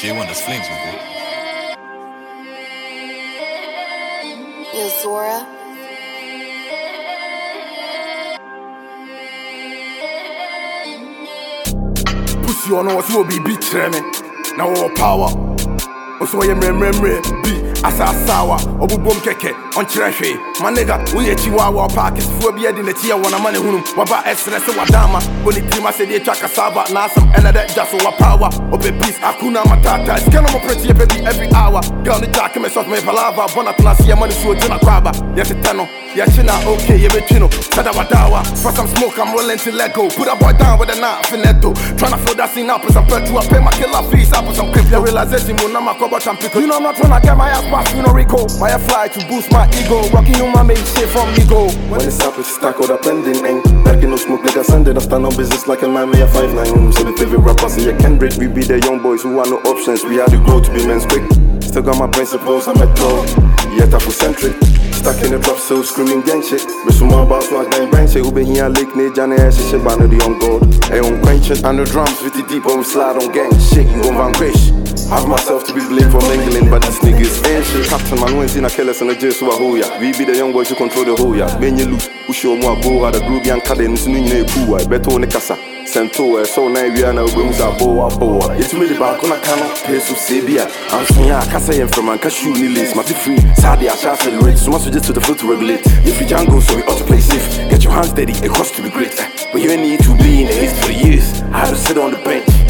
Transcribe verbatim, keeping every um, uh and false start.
J one, das Flames, my boy. Yo, Zora. Pussy on us will be beat me. Now all power. Also, I am remember be as a sour. Obu bom keke on treasure. My nigga, we a chihuahua park is for beard in the tea one a money whom Waba Esres Wadama. When the team I said they chaka saba, now some another just over power. Obe peace, Akuna Matata. It's kind of a pretty baby every hour. Girl, the document of my palava. Bonatana see a money so Jina Craba. Yes, a tenno. Yachina, okay, you bet you know. Sadawadawa. For some smoke, I'm willing to let go. Put a boy down with a knife in netto. Tryna fill that scene up with some petrol. I pay my killer fees up with some crypto. Realization, when I'm a cover and pickle. You know, I'm not tryna get my ass past, you know, Rico. My fly to boost my ego. Rocking you, my mate, shit from ego. When it's up, it's stack or the pending ain't. Back in no smoke, like I send it. I stand on business like a man, me a five nine. So the favorite rappers, see a Kendrick. We be the young boys who want no options. We had to grow to be men's quick. Still got my principles, I'm a dog. Yet Afrocentric. Stuck in the drop, so screaming gang shit. With some more about swag, bang bang shit. Ube here, Lake, Nate, Johnny, ass shit, banner the young god. Hey, on quenching, and the drums with the deep when we slide on gang shit. You gon' vanquish. Have myself to be blamed for mingling, but these niggas ain't shit. Captain man, we ain't seen a killers in the jail, so I hold ya. We be the young boys who control the whole ya. Ben you loose, who show more go out the groovy and cadence, new name, poo, I bet on the casa. Sento, so now we are now going to boa boa. It's me the back on a cannot pay so Sabia. I'm saying, I can't say I'm from a cashew list. My free, Sadi, I shall celebrate. So much just to the floor to regulate. If you can't go, so we ought to play safe. Get your hands steady, it costs to be great. But you need to be in the haste for years. I had to sit on the bench.